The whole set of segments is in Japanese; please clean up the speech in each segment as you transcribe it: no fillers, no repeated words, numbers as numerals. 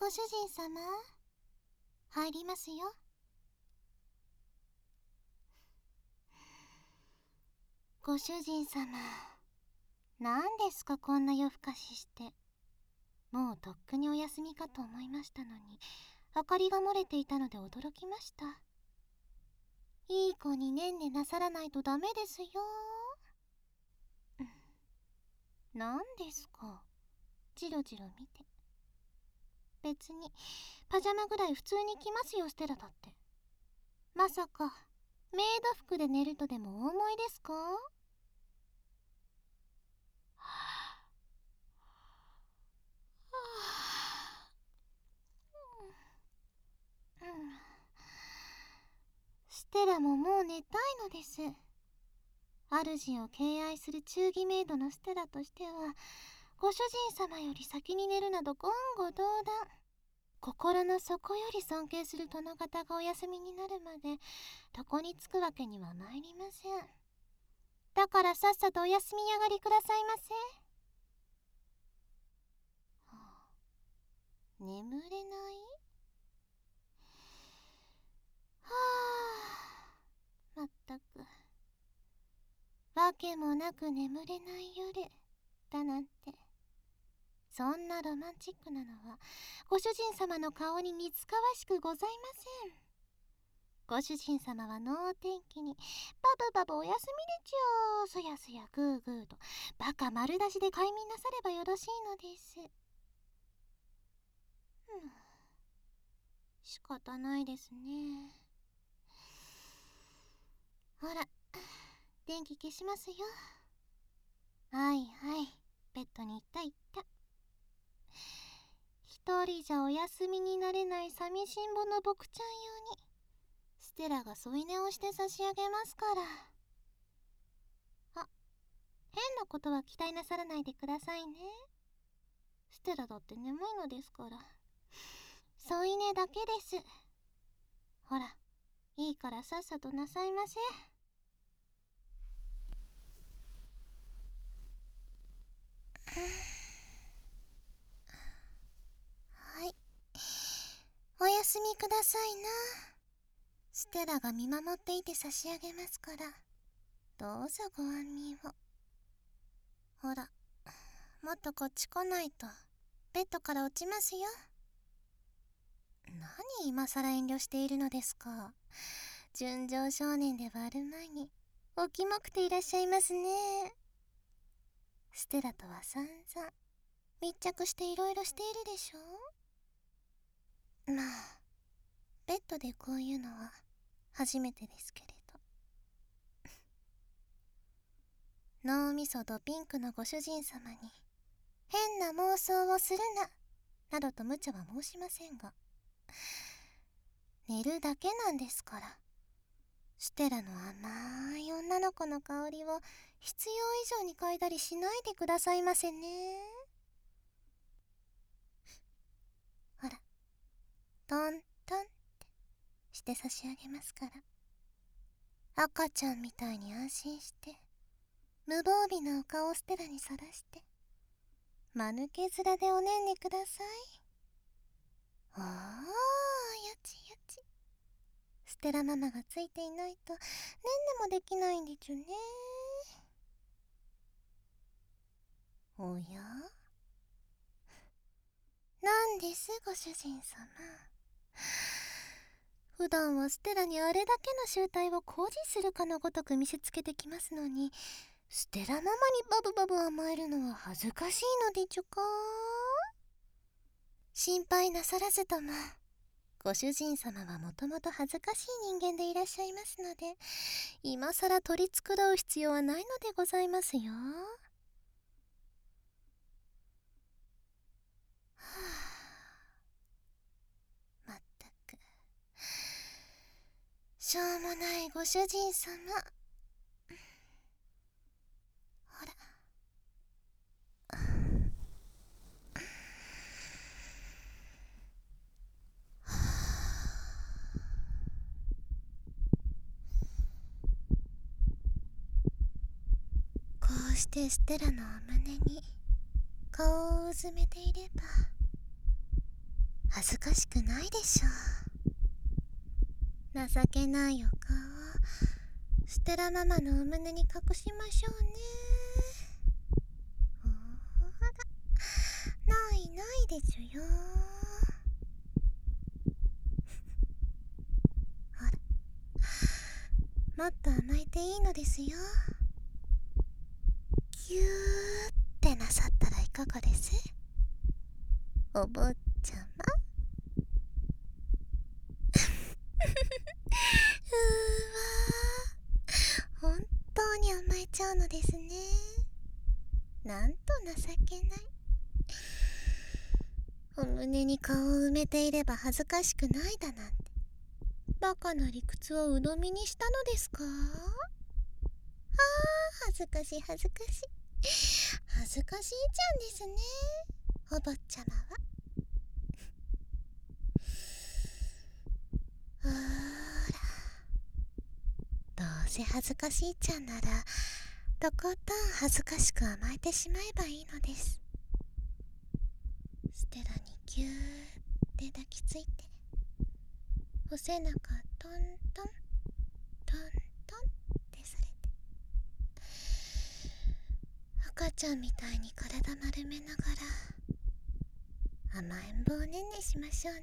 ご主人様、入りますよ。ご主人様、何ですかこんな夜更かしして。もうとっくにお休みかと思いましたのに、明かりが漏れていたので驚きました。いい子にねんねなさらないとダメですよ。何ですか、ジロジロ見て。別にパジャマぐらい普通に着ますよ、ステラだって。まさかメイド服で寝るとでもお思いですか？ステラももう寝たいのです。主を敬愛する忠義メイドのステラとしては、ご主人様より先に寝るなど言語道断。心の底より尊敬する殿方がお休みになるまで床につくわけには参りません。だからさっさとお休み上がりくださいませ。眠れない？まったく、わけもなく眠れない夜だなんて。そんなロマンチックなのはご主人様の顔に似つかわしくございません。ご主人様は能天気にバブバブお休みでちゅ、そやそやグーグーとバカ丸出しで快眠なさればよろしいのです。仕方ないですね。ほら、電気消しますよ。はいはい、ベッドに行った行った。一人じゃお休みになれない寂しんぼの僕ちゃん用にステラが添い寝をして差し上げますから。あ、変なことは期待なさらないでくださいね。ステラだって眠いのですから。添い寝だけです。ほら、いいからさっさとなさいませ。はい、おやすみくださいな。ステラが見守っていて差し上げますから、どうぞご安眠を。ほら、もっとこっち来ないとベッドから落ちますよ。何今さら遠慮しているのですか。純情少年ではあるまいにおキモくていらっしゃいますね。ステラとは散々密着していろいろしているでしょ。まあベッドでこういうのは初めてですけれど。脳みそとピンクのご主人様に変な妄想をするななどと無茶は申しませんが、寝るだけなんですから。ステラの甘い女の子の香りを必要以上に嗅いだりしないでくださいませね。ほら、トントンってして差し上げますから。赤ちゃんみたいに安心して無防備なお顔をステラにさらして、間抜け面でおねんねください。おー、やちやち。ステラママがついていないとねんねもできないんでちゅね。おや、なんですご主人様。普段はステラにあれだけの集体を誇示するかのごとく見せつけてきますのに、ステラママにバブバブ甘えるのは恥ずかしいのでちゅか。心配なさらずとも、ご主人様はもともと恥ずかしい人間でいらっしゃいますので、今さら取り繕う必要はないのでございますよ。まったくしょうもないご主人様。ほら、こうしてステラのお胸に顔をうずめていれば、 恥ずかしくないでしょ。情けないお顔、ステラママのお胸に隠しましょうね。ほら、ないないでちゅよ。ほら、もっと甘えていいのですよ。ぎゅーってなさったらいかがです？お坊ちゃま。本当に甘えちゃうのですね。なんと情けない。お胸に顔を埋めていれば恥ずかしくないだなんて、バカな理屈を鵜呑みにしたのですか？恥ずかしい恥ずかしい。恥ずかしいちゃんですね、お坊ちゃまは。ほら、どうせ恥ずかしいちゃんならとことん恥ずかしく甘えてしまえばいいのです。ステラにぎゅーって抱きついて、お背中トントントントンってされて、赤ちゃんみたいに体丸めながら甘えん坊ねんねしましょうね。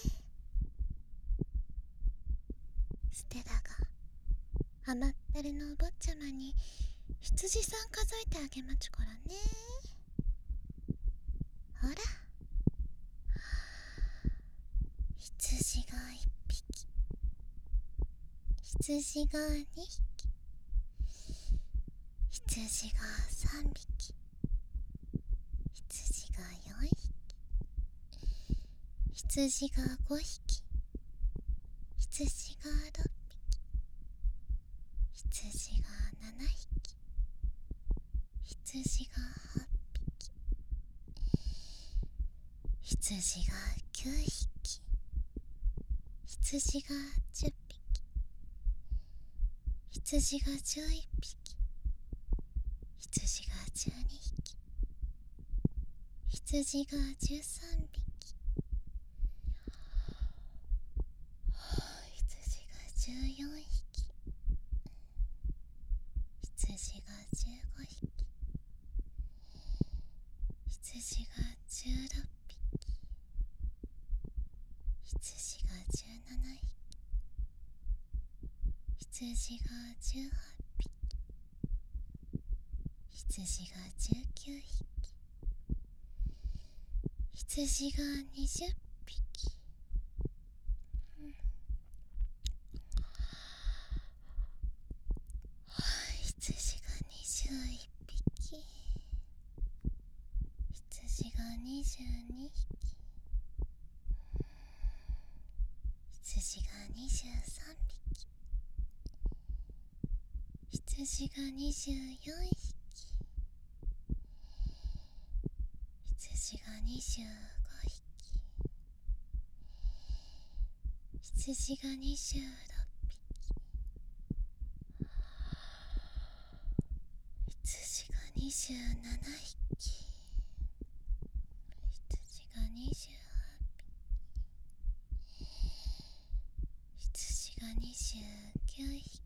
ステラが甘ったれのお坊ちゃまに羊さん数えてあげまちゅからね。ほら、羊が1匹、羊が2匹、羊が3匹、羊が4匹、羊が5匹、羊が6匹、羊が7匹、羊が8匹、羊が9匹、羊が10匹、羊が11匹、羊が12匹、羊が13匹、羊が14匹、羊が15匹、羊が16匹、羊が17匹、羊が18匹、羊が19匹、羊が20匹、羊が21匹、羊が22匹、羊が23匹、羊が24匹、羊が25匹、羊が26匹、羊が27匹、羊が28匹、羊が29匹、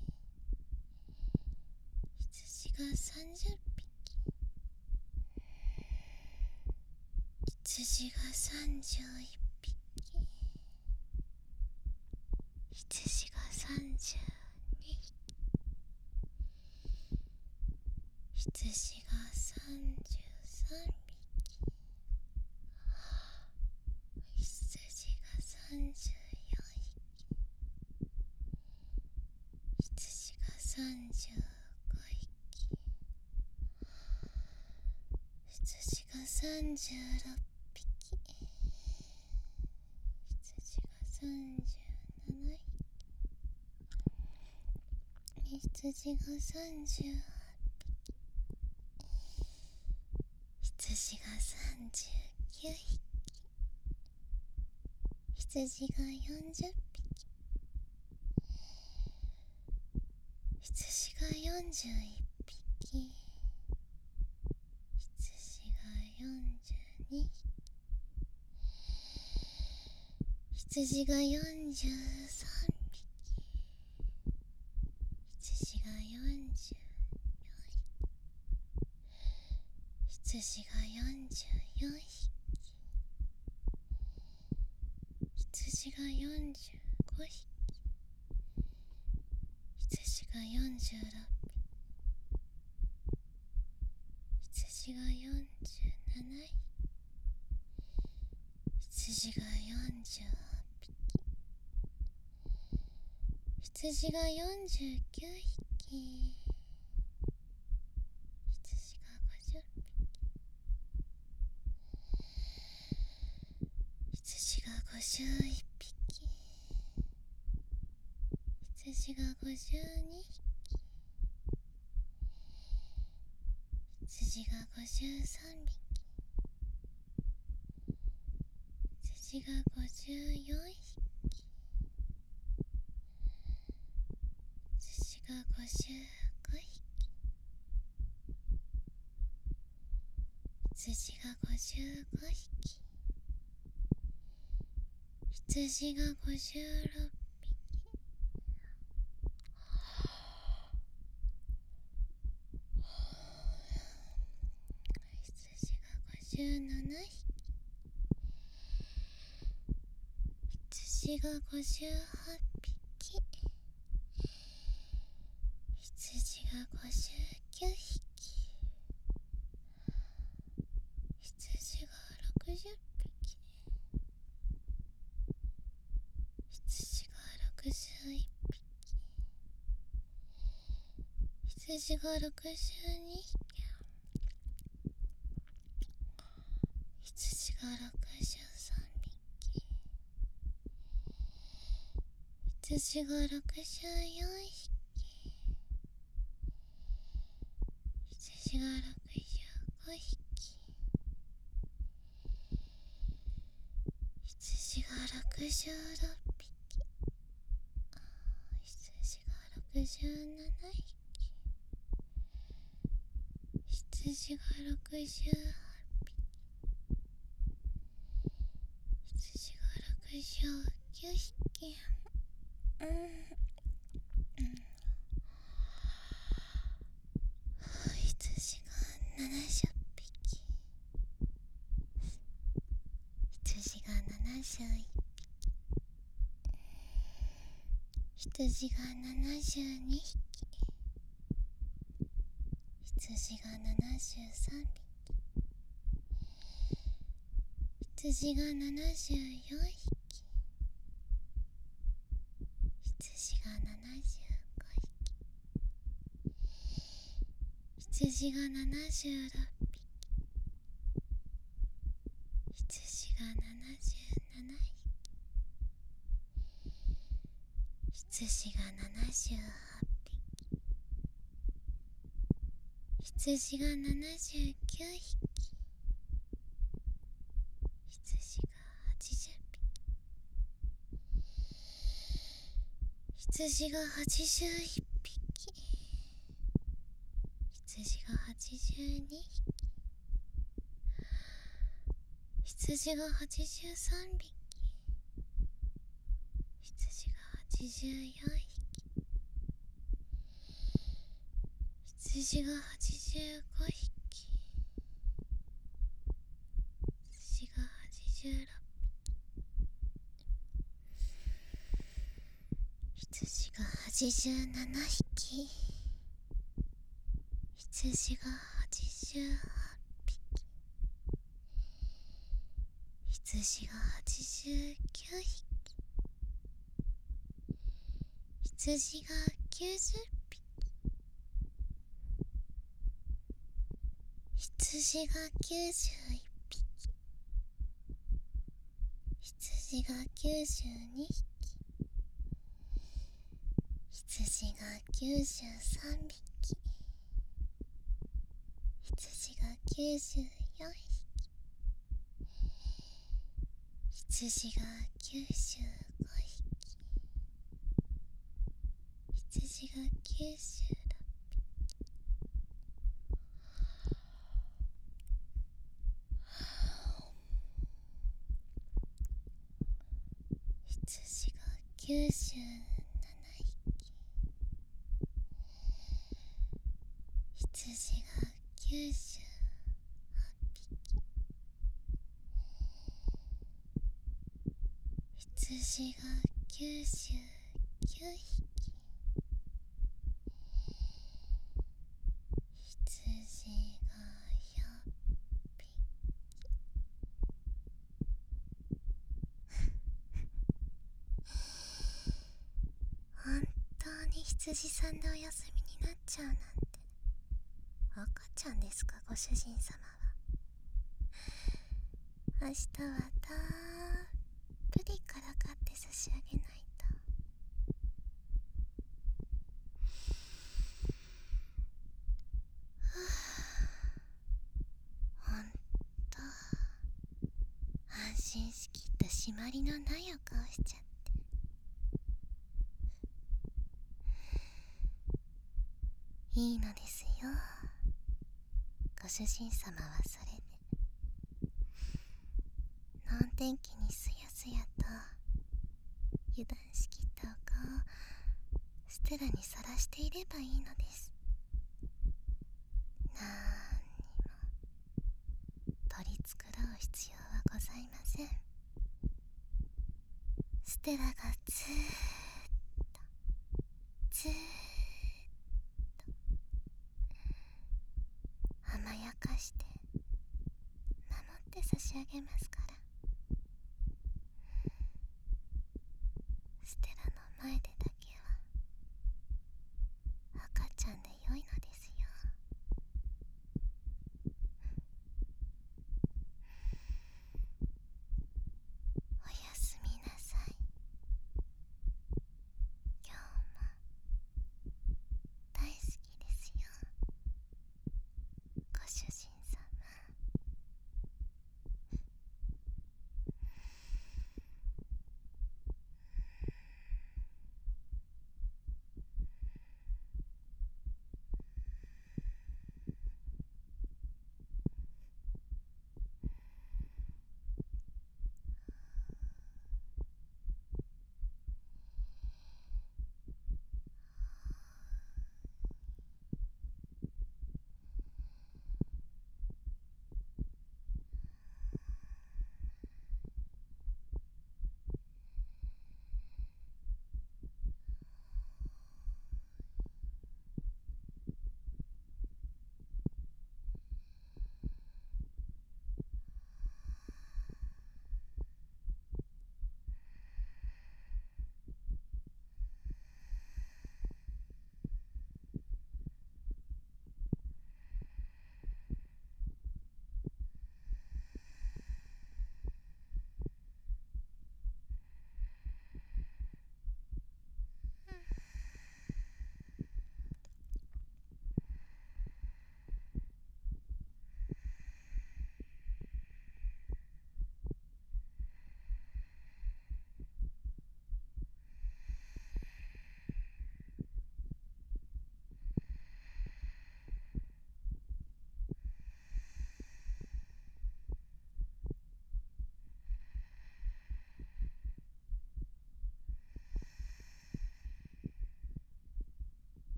羊が30匹、羊が31匹、羊が32匹、羊が33匹、羊が34匹、羊が35匹、羊が36匹、羊が37匹、羊が38匹、羊が39匹、羊が40匹、羊が41匹、羊が42匹、 羊が43匹、羊が44匹、羊が44匹、羊が45匹、羊が46匹、羊が47匹、羊が48匹、羊が49匹、羊が50匹、羊が51匹、羊が52匹、羊が53匹、羊が54匹、羊が55匹、羊が55匹、羊が56匹、羊が57匹、羊が58匹、羊が59匹、羊が60匹、羊が61匹、羊が62匹、羊が63匹、羊が64匹、羊が65匹、羊が66匹、羊が67匹、羊が68匹、羊が69匹、羊が70匹、羊が71匹、羊が72匹、羊が73匹、羊が74匹、羊が75匹、羊が76匹、羊が77匹、羊が78匹、羊が79匹、羊が80匹、羊が81匹、羊が82匹、羊が83匹、羊が84匹、羊が85匹、羊が86匹、羊が87匹、羊が88匹、羊が89匹、羊が90匹、羊が91匹、羊が92匹、羊が93匹、羊が94匹、羊が95匹、羊が96匹、 97匹、羊が98匹、羊が99匹、羊が100匹。本当に羊さんでお休みになっちゃうなんて。赤ちゃんですか、ご主人様は。明日はたっぷりからかって差し上げないと。ほんと安心しきった締まりのないお顔しちゃって。いいのですよ、ご主人様はそれで。能天気にすやすやと油断しきったお顔をステラにさらしていればいいのです。なんにも取り繕う必要はございません。ステラがずーっとずーっと甘やかして守って差し上げますか